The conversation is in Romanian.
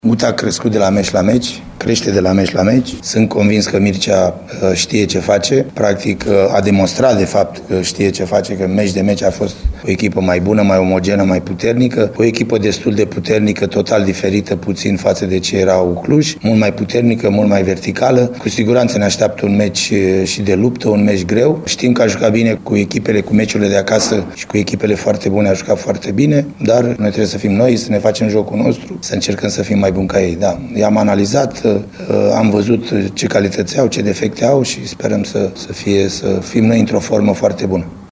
Guta a crescut de la meci la meci, crește de la meci la meci. Sunt convins că Mircea știe ce face. Practic a demonstrat de fapt că știe ce face, că meci de meci a fost o echipă mai bună, mai omogenă, mai puternică. O echipă destul de puternică, total diferită puțin față de ce erau Cluj. Mult mai puternică, mult mai verticală. Cu siguranță ne așteaptă un meci și de luptă, un meci greu. Știm că a jucat bine cu echipele, cu meciurile de acasă și cu echipele foarte bune a jucat foarte bine, dar noi trebuie să fim noi, să ne facem jocul nostru, să încercăm să fim mai buni ca ei. Da, i-am analizat, am văzut ce calități au, ce defecte au și sperăm să fim noi într-o formă foarte bună.